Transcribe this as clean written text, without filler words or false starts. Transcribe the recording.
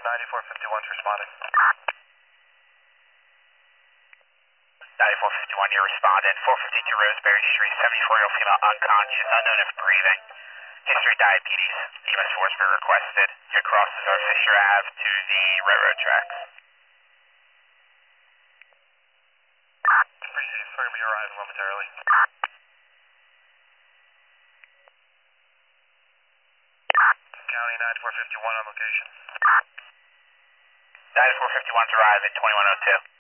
9451's responding. 9451, you're responding. 452 Roseberry Street, 74-year-old female unconscious, unknown if breathing. History diabetes. EMS force be requested. Your crosses are Fisher Ave to the railroad tracks. Appreciate it. We're going to be arriving momentarily. County 9451 on location. 9451's arriving, 2102.